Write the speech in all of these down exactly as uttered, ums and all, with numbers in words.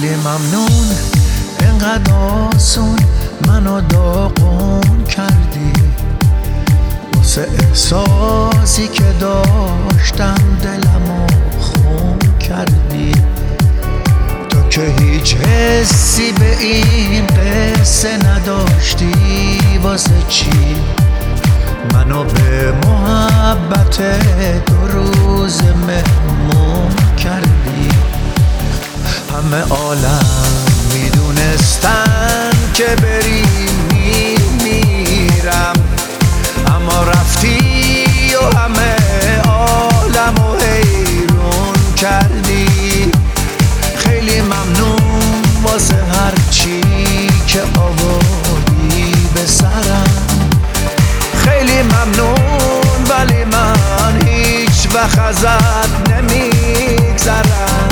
خیلی ممنون انقدر آسون منو داغون کردی، واسه احساسی که داشتم دلمو خون کردی. تو که هیچ حسی به این قصه نداشتی، واسه چی منو به محبت دو روز مهمون کردی؟ همه عالم میدونستن که بری میمیرم، اما رفتی و همه عالمو حیرون کردی. خیلی ممنون واسه هر چی که آوردی به سرم، خیلی ممنون ولی من هیچ وقت ازت نمیگذرم.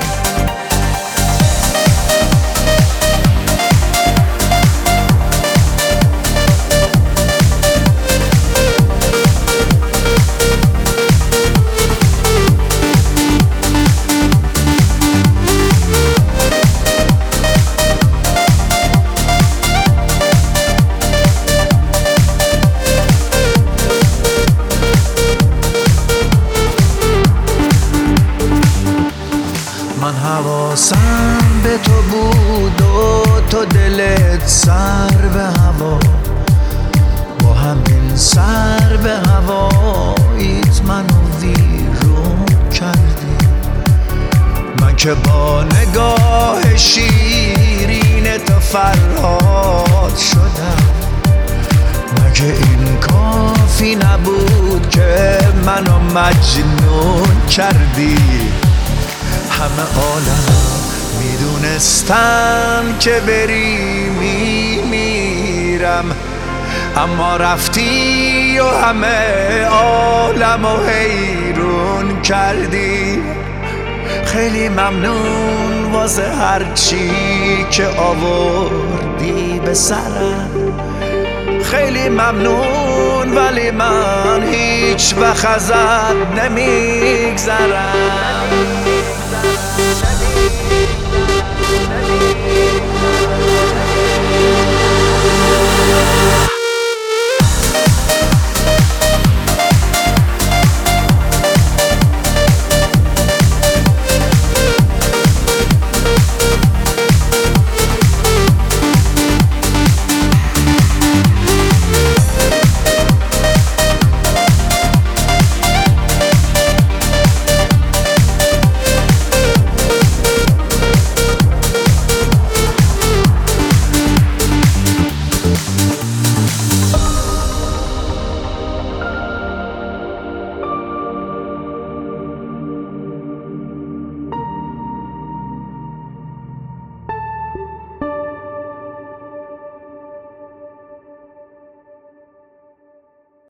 من حواسم به تو بود و تو دلت سر به هوا، با همین سر به هواییت منو ویرون کردی. من که با نگاه شیرین تو فرهاد شدم، مگه این کافی نبود که منو مجنون کردی؟ همه عالم میدونستن که بری میمیرم، اما رفتی و همه عالمو حیرون کردی. خیلی ممنون واسه هر چی که آوردی به سرم، خیلی ممنون ولی من هیچ وقت ازت نمیگذرم.